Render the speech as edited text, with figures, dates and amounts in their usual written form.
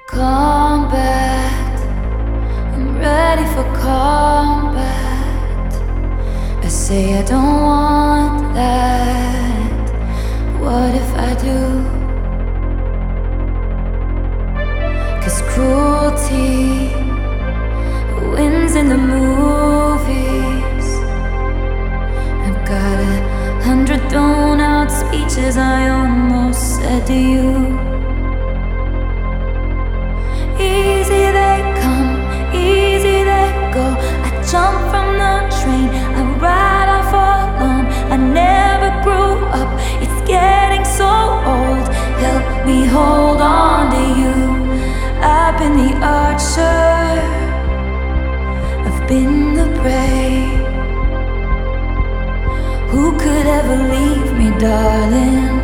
Combat, I'm ready for combat. I say I don't want that. What if I do? 'Cause cruelty wins in the movies. I've got 100 thrown out speeches I almost said to you. Easy they come, easy they go. I jump from the train, I ride off alone. I never grew up, it's getting so old. Help me hold on to you. I've been the archer, I've been the prey. Who could ever leave me, darling?